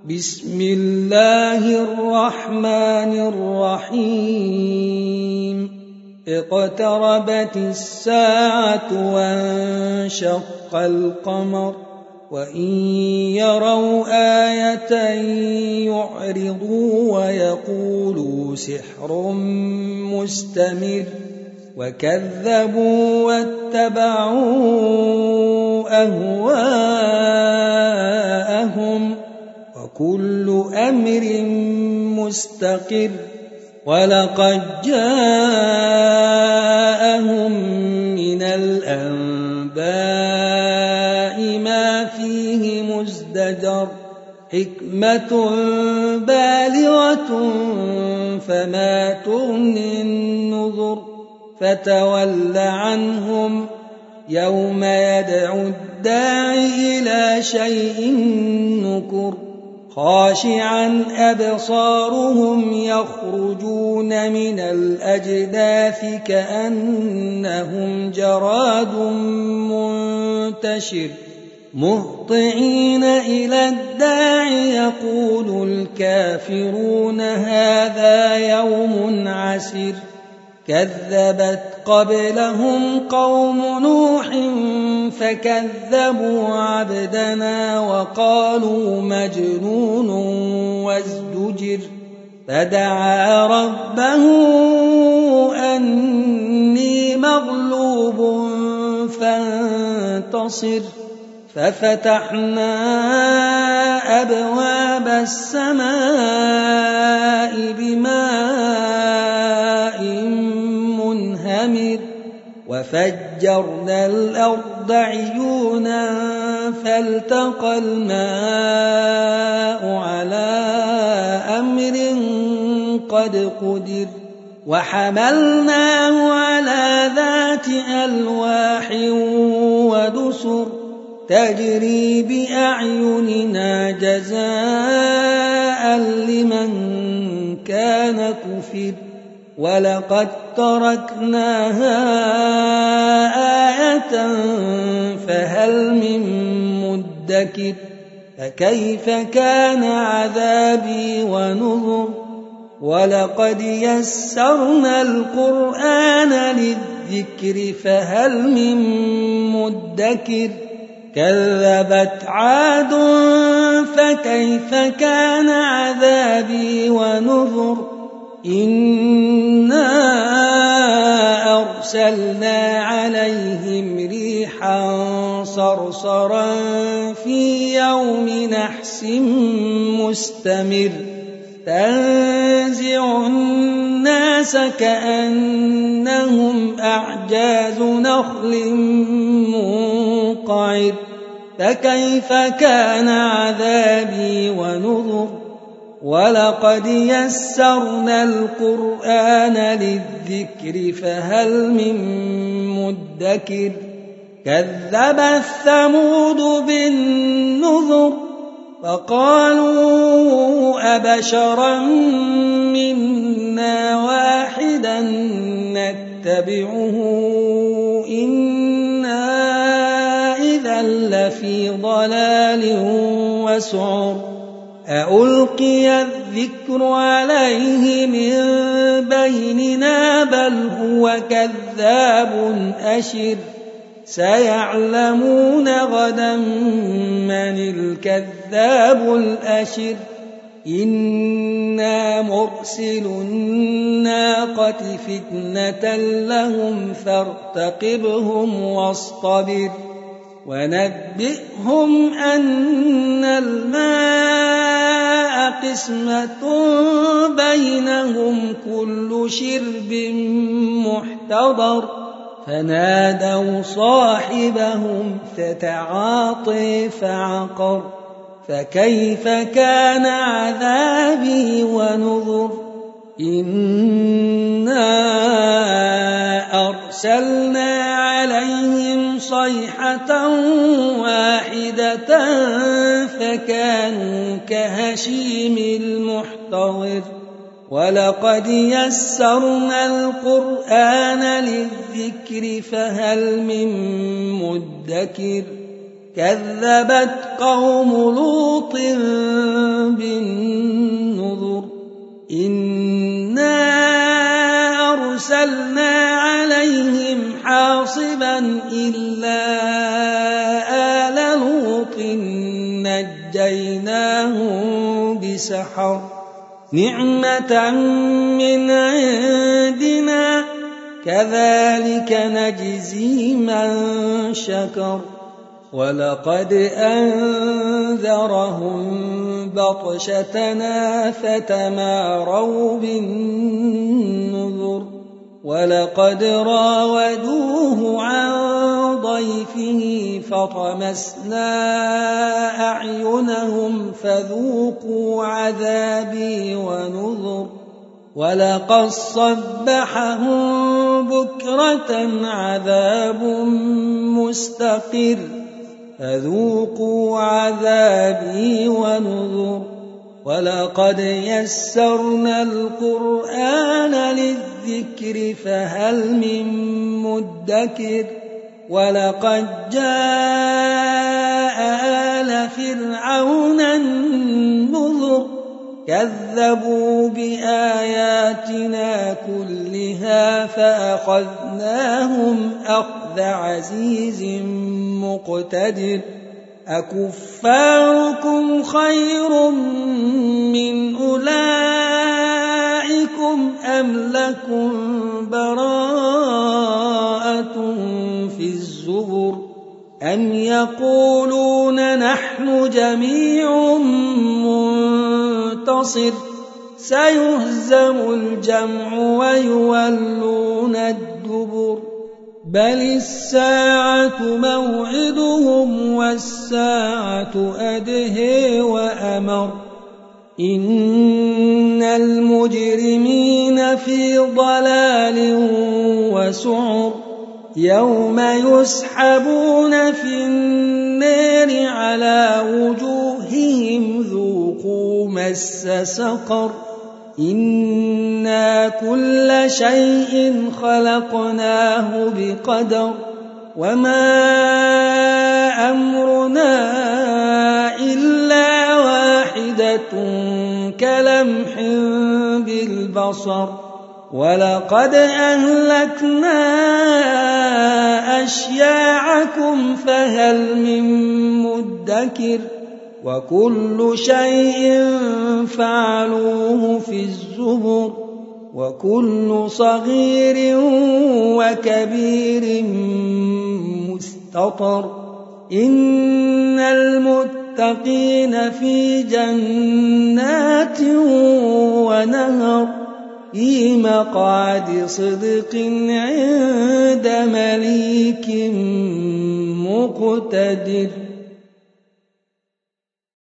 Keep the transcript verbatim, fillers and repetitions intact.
بسم الله الرحمن الرحيم اقتربت الساعة وانشق القمر وإن يروا آية يعرضوا ويقولوا سحر مستمر وكذبوا واتبعوا أهواءهم وكل أمر مستقر ولقد جاءهم من الأنباء ما فيه مزدجر حكمة بالغة فما تغني النذر فتول عنهم يوم يدعو الداعي إلى شيء نكر خاشعا أبصارهم يخرجون من الأجداث كأنهم جراد منتشر مهطعين إلى الداعي يقول الكافرون هذا يوم عسر كذبت قبلهم قوم نوح فكذبوا عبدنا وقالوا مجنون وازدجر فدعا ربه أني مغلوب فانتصر ففتحنا أبواب السماء بماء منهمر وفجرنا الأرض عيونا فالتقى الماء على أمر قد قدر وحملناه على ذات ألواح ودسر تجري بأعيننا جزاء لمن كان كفر ولقد تركناها آية فهل من مدكر فكيف كان عذابي ونذر ولقد يسرنا القرآن للذكر فهل من مدكر كذبت عاد فكيف كان عذابي ونذر إنا أرسلنا عليهم ريحا صرصرا في يوم نحس مستمر تنزع الناس كأنهم أعجاز نخل منقعر فكيف كان عذابي ونذر ولقد يسرنا القرآن للذكر فهل من مدكر كذب الثمود بالنذر فقالوا أبشرا منا واحدا نتبعه إنا إذا لفي ضلال وسعر أألقي الذكر عليه من بيننا بل هو كذاب أشر سيعلمون غدا من الكذاب الأشر إنا مرسل الناقة فتنة لهم فارتقبهم واصطبر ونبئهم أن الماء قسمة بينهم كل شرب محتضر فنادوا صاحبهم فتعاطي فعقر فكيف كان عذابي ونذر إنا أرسلنا عليهم صيحة واحدة فكانوا كهشيم المحتضر ولقد يسرنا القرآن للذكر فهل من مدكر كذبت قوم لوط فأخذناهم بسحر نعمة من عندنا كذلك نجزي من شكر ولقد أنذرهم بطشتنا فتماروا بالنذر ولقد راودوه عن ضيفه فطمسنا أعينهم فذوقوا عذابي ونذر ولقد صبحهم بكرة عذاب مستقر فذوقوا عذابي ونذر ولقد يسرنا القرآن للذكر فهل من مدكر ولقد جاء آل فرعون النذر كذبوا بآياتنا كلها فأخذناهم أخذ عزيز مقتدر أكفاركم خير من أولئكم أم لكم براءة في الزبر أم يقولون نحن جميع منتصر سيهزم الجمع ويولون الدبر بل الساعة موعدهم والساعة أدهى وأمر إن المجرمين في ضلال وسعر يوم يسحبون في النار على وجوههم ذوقوا مس سقر إنا كل شيء خلقناه بقدر وما أمرنا إلا واحدة كلمح بالبصر ولقد أهلكنا أشياعكم فهل من مدكر وكل شيء فعلوه في الزبر وكل صغير وكبير مستطر إن المتقين في جنات ونهر في مقعد صدق عند مليك مقتدر.